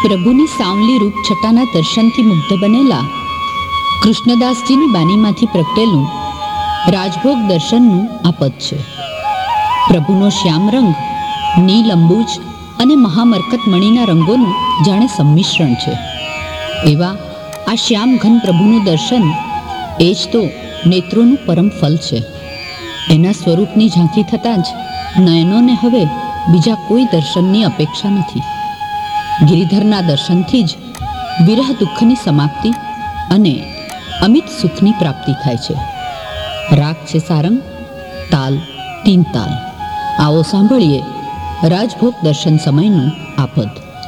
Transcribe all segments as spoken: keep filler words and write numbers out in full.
પ્રભુની સાવલી રૂપ છટાના દર્શનથી મુગ્ધ બનેલા કૃષ્ણદાસજીની બાનીમાંથી પ્રગટેલું રાજભોગ દર્શનનું આ પદ છે. પ્રભુનો શ્યામ રંગ નીલ અંબુજ અને મહામરકત મણીના રંગોનું જાણે સંમિશ્રણ છે. એવા આ શ્યામ ઘન પ્રભુનું દર્શન એ જ તો નેત્રોનું પરમ ફલ છે. એના સ્વરૂપની ઝાંખી થતાં જ નયનોને હવે બીજા કોઈ દર્શનની અપેક્ષા નથી. ગિરિધરના દર્શનથી જ વિરહ દુઃખની સમાપ્તિ અને અમિત સુખની પ્રાપ્તિ થાય છે. રાગ છે સારંગ, તાલ તીન તાલ. આવો સાંભળીએ રાજભોગ દર્શન સમયનું આ પદ.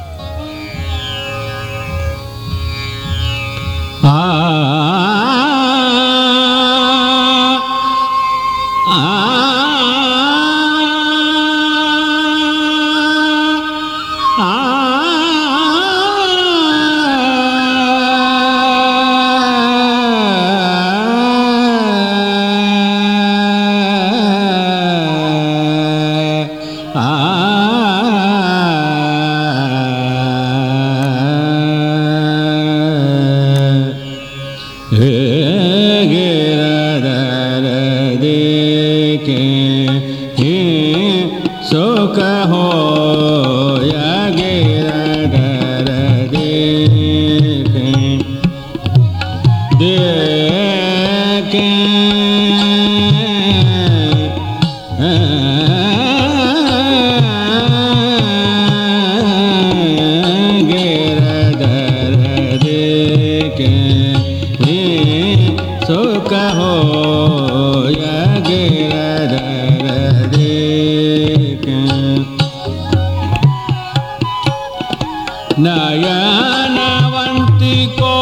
नयनवंती को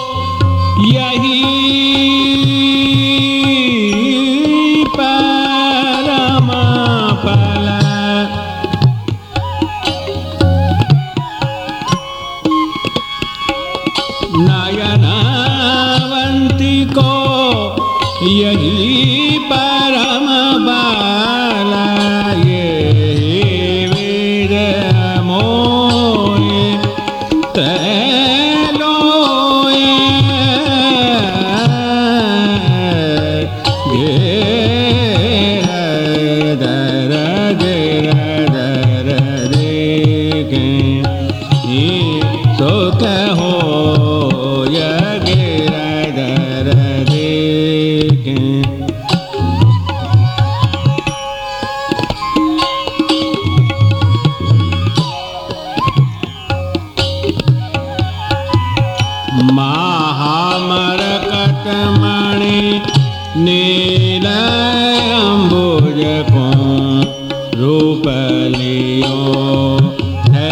यही परम फल, नयनवंती को यही परम बाल, ये वेद मोय तैलोय गिर दर गिर दर देखे सुख हो गिर दर देखे. महामरकत मणि नील अंबुज को रूप लियो है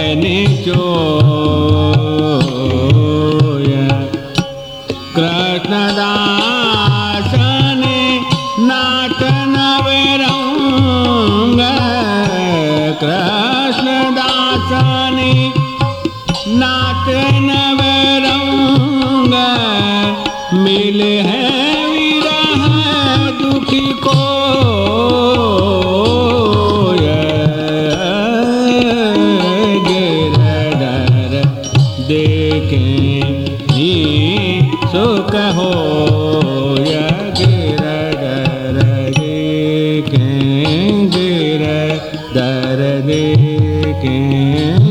निचोय, कृष्णदास ने नाट नवरंग, कृष्णदास ने नाट नवरंग, मिले हैं विरह दुखी को गिरधर देखे ही सुख हो गिरधर देखे गिरधर देखे.